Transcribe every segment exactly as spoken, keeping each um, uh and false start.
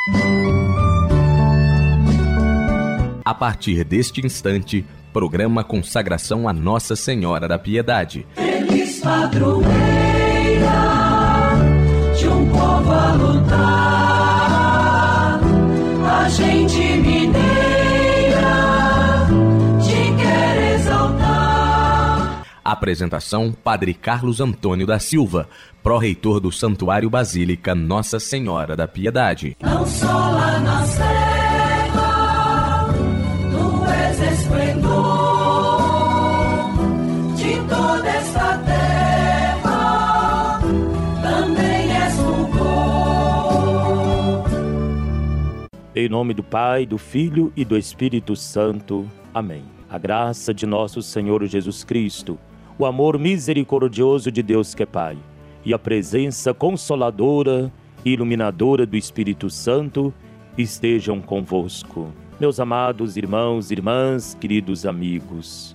A partir deste instante, programa Consagração a Nossa Senhora da Piedade. Feliz padroeira de um povo a lutar, a gente mineira te quer exaltar. Apresentação: Padre Carlos Antônio da Silva, pró-reitor do Santuário Basílica Nossa Senhora da Piedade. Não só lá na serra tu és esplendor de toda esta terra, também és fulgor. Em nome do Pai, do Filho e do Espírito Santo. Amém. A graça de nosso Senhor Jesus Cristo, o amor misericordioso de Deus que é Pai, e a presença consoladora e iluminadora do Espírito Santo estejam convosco. Meus amados irmãos e irmãs, queridos amigos,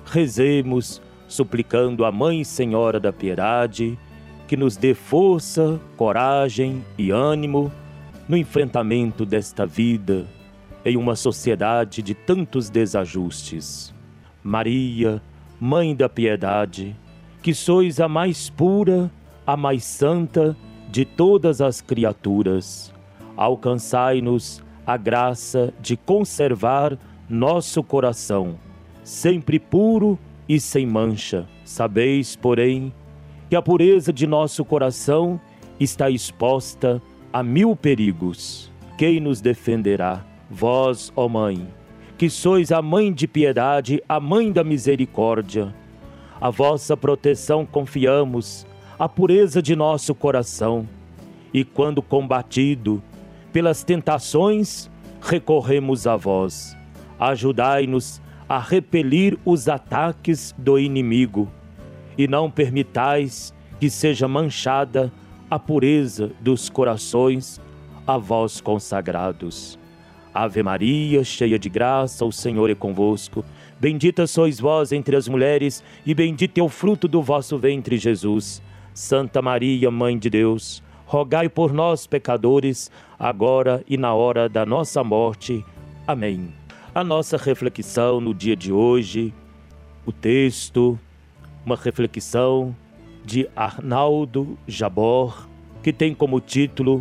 rezemos suplicando a Mãe Senhora da Piedade que nos dê força, coragem e ânimo no enfrentamento desta vida em uma sociedade de tantos desajustes. Maria, Mãe da Piedade, que sois a mais pura, a mais santa de todas as criaturas, alcançai-nos a graça de conservar nosso coração, sempre puro e sem mancha. Sabeis, porém, que a pureza de nosso coração está exposta a mil perigos. Quem nos defenderá? Vós, ó Mãe, que sois a Mãe de Piedade, a Mãe da Misericórdia. A vossa proteção confiamos, a pureza de nosso coração, e quando combatido pelas tentações, recorremos a vós. Ajudai-nos a repelir os ataques do inimigo, e não permitais que seja manchada a pureza dos corações a vós consagrados. Ave Maria, cheia de graça, o Senhor é convosco. Bendita sois vós entre as mulheres, e bendito é o fruto do vosso ventre, Jesus. Santa Maria, Mãe de Deus, rogai por nós, pecadores, agora e na hora da nossa morte. Amém. A nossa reflexão no dia de hoje, o texto, uma reflexão de Arnaldo Jabor, que tem como título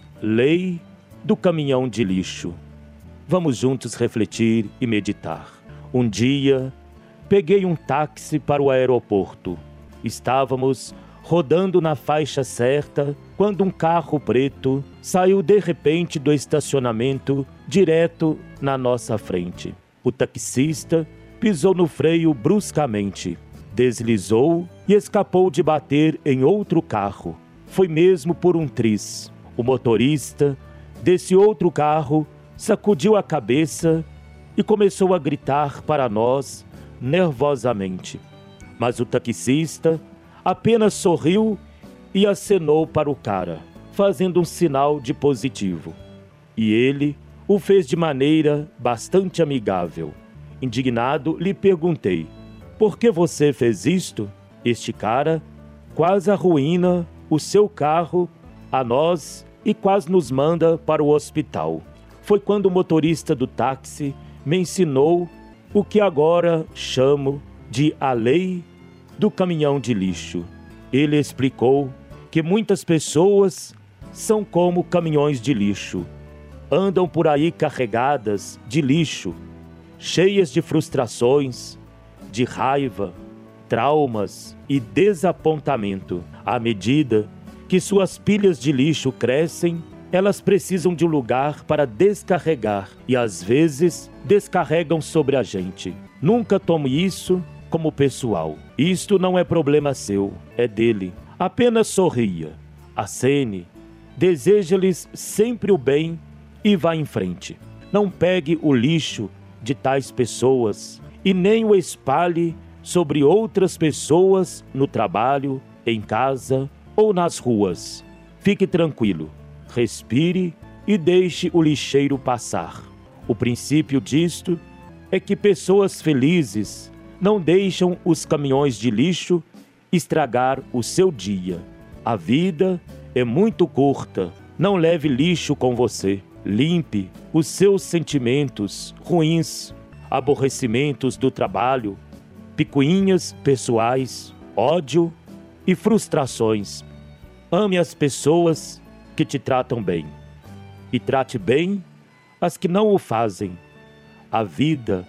Lei do Caminhão de Lixo. Vamos juntos refletir e meditar. Um dia, peguei um táxi para o aeroporto. Estávamos rodando na faixa certa, quando um carro preto saiu de repente do estacionamento direto na nossa frente. O taxista pisou no freio bruscamente, deslizou e escapou de bater em outro carro. Foi mesmo por um triz. O motorista desse outro carro sacudiu a cabeça e começou a gritar para nós nervosamente. Mas o taxista apenas sorriu e acenou para o cara, fazendo um sinal de positivo. E ele o fez de maneira bastante amigável. Indignado, lhe perguntei: por que você fez isto? Este cara quase arruína o seu carro a nós e quase nos manda para o hospital. Foi quando o motorista do táxi me ensinou o que agora chamo de a lei do caminhão de lixo. Ele explicou que muitas pessoas são como caminhões de lixo. Andam por aí carregadas de lixo, cheias de frustrações, de raiva, traumas e desapontamento. À medida que suas pilhas de lixo crescem, elas precisam de um lugar para descarregar e às vezes descarregam sobre a gente. Nunca tome isso como pessoal. Isto não é problema seu, é dele. Apenas sorria, acene, deseja-lhes sempre o bem e vá em frente. Não pegue o lixo de tais pessoas e nem o espalhe sobre outras pessoas no trabalho, em casa ou nas ruas. Fique tranquilo, respire e deixe o lixeiro passar. O princípio disto é que pessoas felizes não deixam os caminhões de lixo estragar o seu dia. A vida é muito curta, não leve lixo com você. Limpe os seus sentimentos ruins, aborrecimentos do trabalho, picuinhas pessoais, ódio e frustrações. Ame as pessoas que te tratam bem e trate bem as que não o fazem. A vida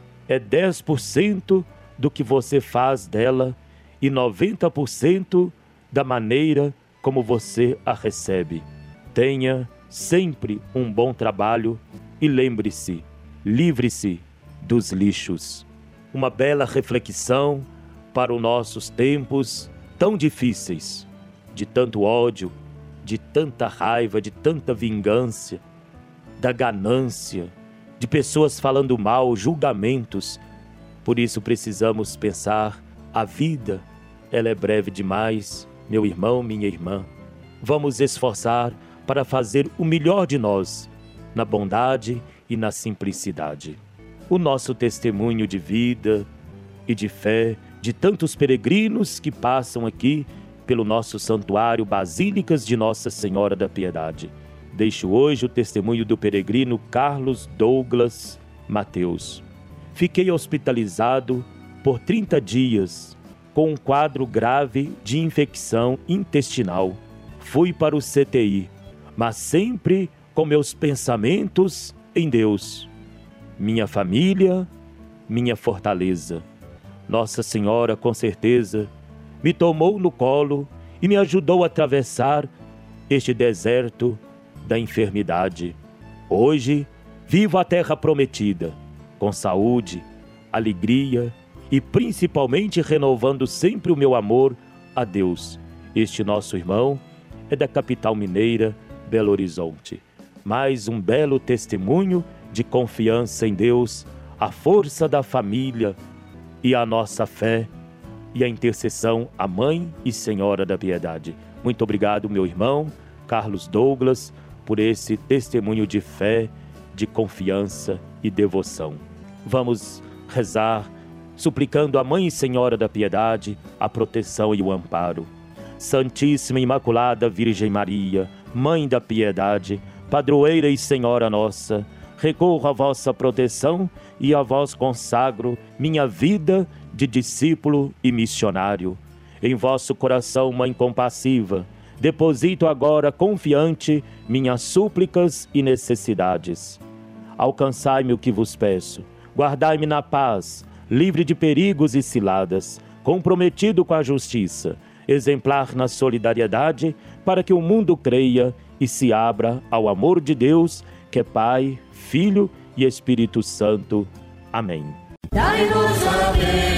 é dez por cento do que você faz dela e noventa por cento da maneira como você a recebe. Tenha sempre um bom trabalho e lembre-se, livre-se dos lixos. Uma bela reflexão para os nossos tempos tão difíceis, de tanto ódio, de tanta raiva, de tanta vingança, da ganância, de pessoas falando mal, julgamentos. Por isso precisamos pensar, a vida, ela é breve demais, meu irmão, minha irmã. Vamos esforçar para fazer o melhor de nós, na bondade e na simplicidade. O nosso testemunho de vida e de fé de tantos peregrinos que passam aqui pelo nosso santuário Basílicas de Nossa Senhora da Piedade. Deixo hoje o testemunho do peregrino Carlos Douglas Mateus. Fiquei hospitalizado por trinta dias com um quadro grave de infecção intestinal. Fui para o C T I, mas sempre com meus pensamentos em Deus, minha família, minha fortaleza. Nossa Senhora, com certeza, me tomou no colo e me ajudou a atravessar este deserto da enfermidade. Hoje, vivo a terra prometida, com saúde, alegria e principalmente renovando sempre o meu amor a Deus. Este nosso irmão é da capital mineira, Belo Horizonte. Mais um belo testemunho de confiança em Deus, a força da família e a nossa fé e a intercessão à Mãe e Senhora da Piedade. Muito obrigado, meu irmão Carlos Douglas, por esse testemunho de fé, de confiança e devoção. Vamos rezar, suplicando à Mãe e Senhora da Piedade a proteção e o amparo. Santíssima Imaculada Virgem Maria, Mãe da Piedade, Padroeira e Senhora nossa, recorro à vossa proteção e a vós consagro minha vida de discípulo e missionário. Em vosso coração, Mãe compassiva, deposito agora confiante minhas súplicas e necessidades. Alcançai-me o que vos peço, guardai-me na paz, livre de perigos e ciladas, comprometido com a justiça, exemplar na solidariedade, para que o mundo creia e se abra ao amor de Deus, que é Pai, Filho e Espírito Santo. Amém. Dai-nos a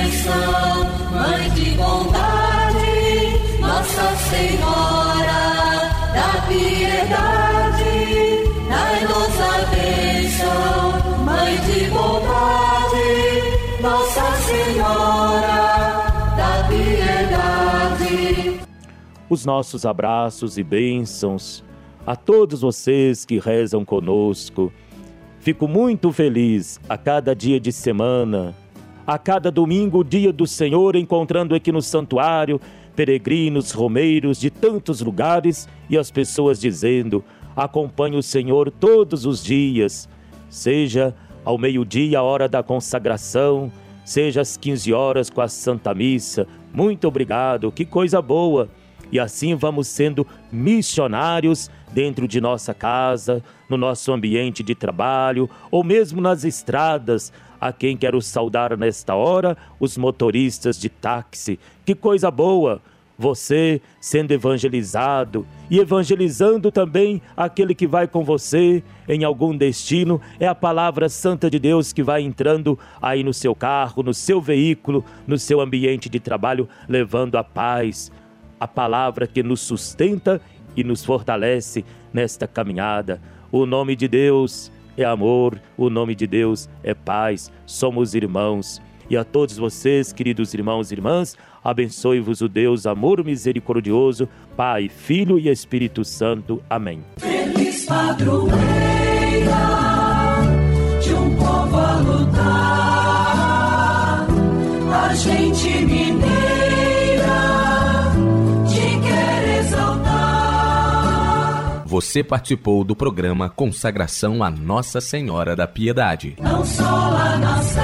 bênção, Mãe de bondade, Nossa Senhora da Piedade. Dai-nos a bênção, Mãe de bondade, Nossa Senhora da Piedade. Os nossos abraços e bênçãos a todos vocês que rezam conosco. Fico muito feliz a cada dia de semana, a cada domingo, o dia do Senhor, encontrando aqui no santuário peregrinos, romeiros de tantos lugares e as pessoas dizendo: acompanhe o Senhor todos os dias, seja ao meio-dia, a hora da consagração, seja às quinze horas com a Santa Missa. Muito obrigado, que coisa boa! E assim vamos sendo missionários dentro de nossa casa, no nosso ambiente de trabalho, ou mesmo nas estradas. A quem quero saudar nesta hora, os motoristas de táxi. Que coisa boa! Você sendo evangelizado e evangelizando também aquele que vai com você em algum destino. É a palavra santa de Deus que vai entrando aí no seu carro, no seu veículo, no seu ambiente de trabalho, levando a paz, a palavra que nos sustenta e nos fortalece nesta caminhada. O nome de Deus é amor, o nome de Deus é paz, somos irmãos. E a todos vocês, queridos irmãos e irmãs, abençoe-vos o Deus amor misericordioso, Pai, Filho e Espírito Santo. Amém. Feliz padroeira de um povo a lutar, a gente mineira Você participou do programa Consagração a Nossa Senhora da Piedade. Não só a nossa